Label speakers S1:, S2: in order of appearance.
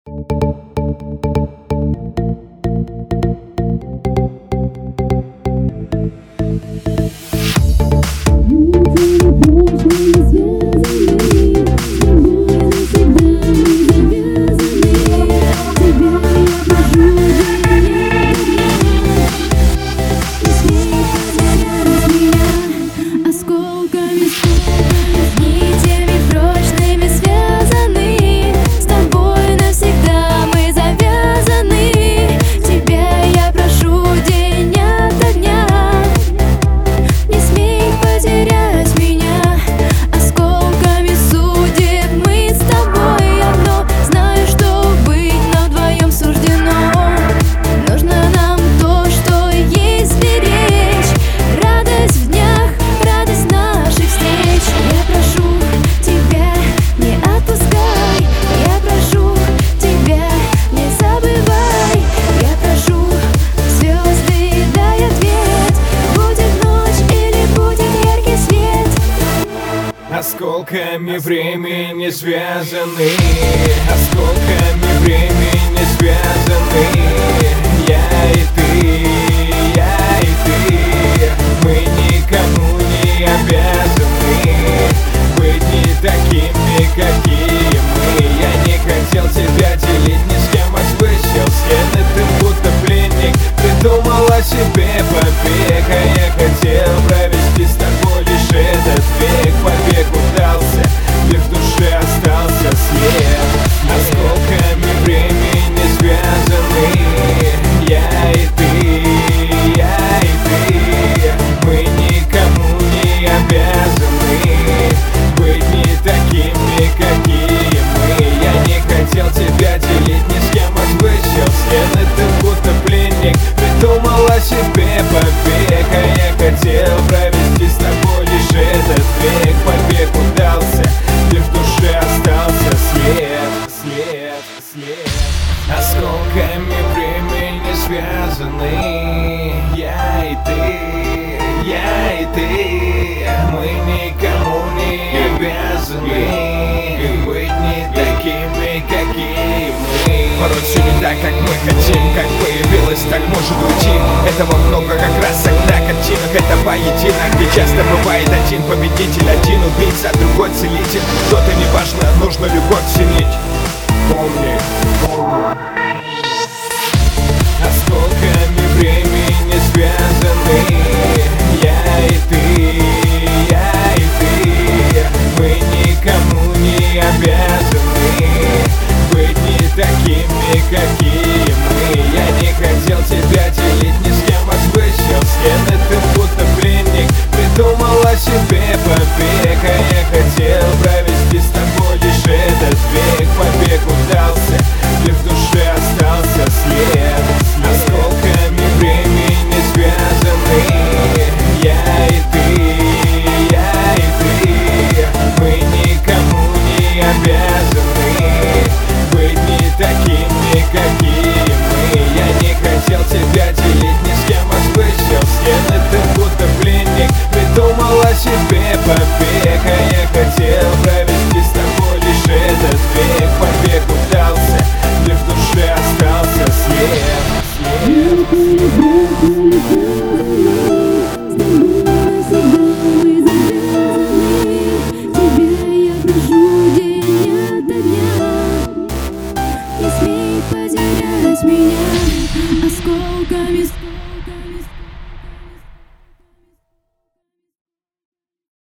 S1: Осколками времени связаны, осколками времени связаны. Я и ты, я и ты, мы никому не обязаны быть не такими, какие мы. Я не хотел тебя делить ни с кем, возвысил стены, ты будто пленник. Придумал о себе побег, а я хотел провести с тобой лишь этот век. Побег удался, лишь в душе остался след. Осколками времени связаны, я и ты, я и ты, мы никому не обязаны быть не такими, какие мы. Я не хотел тебя делить ни с кем, возвысил стены, ты будто пленник. Придумал о себе побег, а я хотел провести с тобой лишь этот век. Побег удался, лишь в душе остался след, след, след. Осколками времени связаны, я и ты, я и ты, мы никому не обязаны быть не такими, какие мы.
S2: Порой все не так, как мы хотим, как появилось, так может уйти. Этого много как раз тогда картинок. Это поединок, где часто бывает один победитель, один убийца, другой целитель. Кто-то неважно, нужно любовь ценить. Помни, помни.
S1: Осколками времени связаны, я и ты, я и ты, мы никому не обязаны быть не такими, какие мы. Я не хотел тебя делить ни с кем, возвысил стены, ты будто пленник. Придумал о себе побег, а я хотел провести с тобой лишь этот век. Побег удался, лишь в душе остался след. Осколками времени связаны, я и ты, я и ты, мы никому не обязаны быть не такими, какие мы. Я не хотел тебя делить ни с кем, возвысил стены, ты будто пленник. Придумал о себе побег, а я хотел провести с тобой лишь этот век. Побег удался, лишь в душе остался след,
S3: Не смей потерять меня осколками.